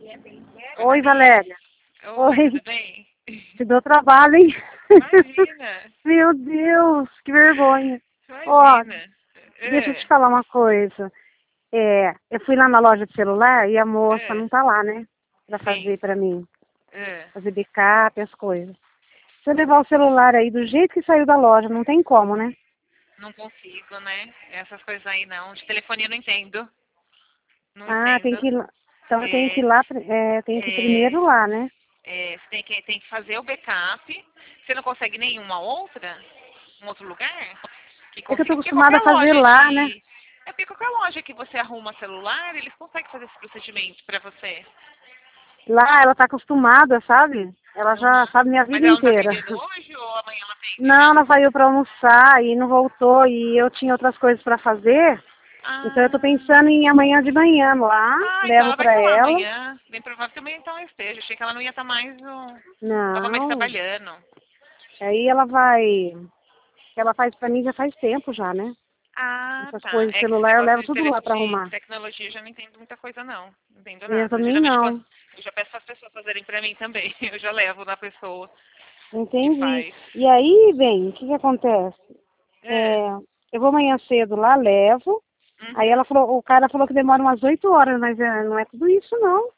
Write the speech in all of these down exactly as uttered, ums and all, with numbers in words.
Oi, Oi, Valéria. Valéria. Oi, Oi. tudo bem? Te dou trabalho, hein? Imagina, Meu Deus, que vergonha. Ó, imagina. deixa eu te É, falar uma coisa. É, eu fui lá na loja de celular e a moça é, não tá lá, né? Pra sim. fazer pra mim. É, Fazer backup, as coisas. Se eu levar o celular aí do jeito que saiu da loja, não tem como, né? não consigo, né? Essas coisas aí não. De telefonia eu não entendo. Não Ah, tem entendo. que ir lá. Então eu tenho que ir É, lá, pri- é, tenho que ir é, primeiro lá, né? é, você tem que, tem que fazer o backup. Você não consegue nenhuma outra? Um outro lugar? Que É que eu tô consiga. Porque acostumada qualquer a fazer loja lá, né? de. É porque qualquer loja que você arruma celular, eles conseguem fazer esse procedimento pra você. Lá ela tá acostumada, sabe? Ela já Uhum. sabe minha Mas vida ela não tá inteira. atendendo hoje ou amanhã ela atende Não, já? ela saiu para almoçar e não voltou e eu tinha outras coisas para fazer. Então eu tô Ah, pensando em amanhã de manhã lá, ah, então levo ela vai para estar lá ela. amanhã. Bem provável que amanhã então ela esteja. Achei que ela não ia estar mais no. Tava mais Não. trabalhando. Aí ela vai, ela faz para mim já faz tempo já, né? Ah, Essas tá. coisas de É que esse celular eu negócio levo de, tudo tele, lá para de arrumar. tecnologia eu já não entendo muita coisa não. Não entendo Eu nada. também Geralmente quando não. eu já peço para as pessoas fazerem para mim também. Eu já levo na pessoa que Entendi. faz. E aí, bem, o que que acontece? É. É, eu vou amanhã cedo lá, levo. Aí Uhum. ela falou, o cara falou que demora umas oito horas, mas é, não é tudo isso não.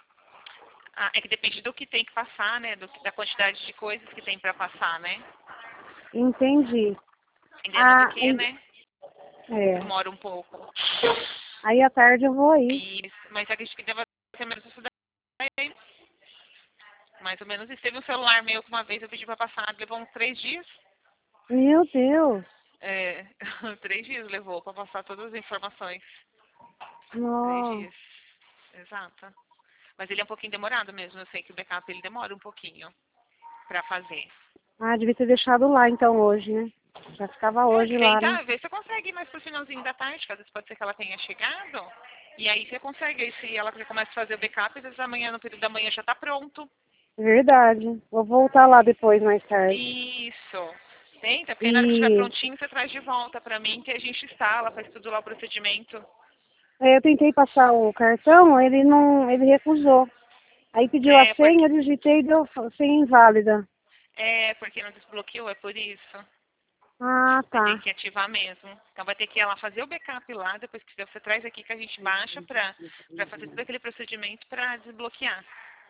Ah, é que depende do que tem que passar, né? Do, da quantidade de coisas que tem para passar, né? Entendi. Dependendo do Ah, que, en- né? é. Demora um pouco. Aí à tarde eu vou aí. Isso. Mas acredito que deva ser menos isso daí. Mais ou menos isso. Teve um celular meu que uma vez eu pedi para passar, levou uns três dias. Meu Deus. É, três dias levou para passar todas as informações. Três Nossa. dias. Exato. Mas ele é um pouquinho demorado mesmo. Eu sei que o backup ele demora um pouquinho para fazer. Ah, devia ter deixado lá então hoje, né? Já ficava É, hoje lá, né? tentar ver se você consegue ir mais pro finalzinho da tarde, que às vezes pode ser que ela tenha chegado. E aí você consegue, aí se ela já começa a fazer o backup, às vezes amanhã, no período da manhã, já tá pronto. Verdade. Vou voltar lá depois, mais tarde. Isso. Tenta, porque na hora que estiver E prontinho, você traz de volta pra mim, que a gente instala, faz tudo lá o procedimento. é, eu tentei passar o cartão, ele não, ele recusou. Aí pediu a É, senha, porque, eu digitei e deu senha inválida. é, porque não desbloqueou, é por isso. Ah, Aí tem tá. que ativar mesmo. Então vai ter que ela fazer o backup lá, depois que você traz aqui que a gente baixa pra, pra fazer todo aquele procedimento pra desbloquear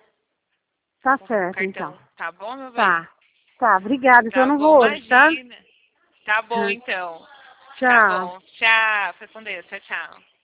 Tá o certo, então. cartão. Tá bom, meu bem? Tá. Tá, obrigada. Então eu Tá não bom, vou hoje, tá? imagina. Tá bom, então. Tá Tchau. bom. Tchau. Fica com Deus. Tchau, tchau.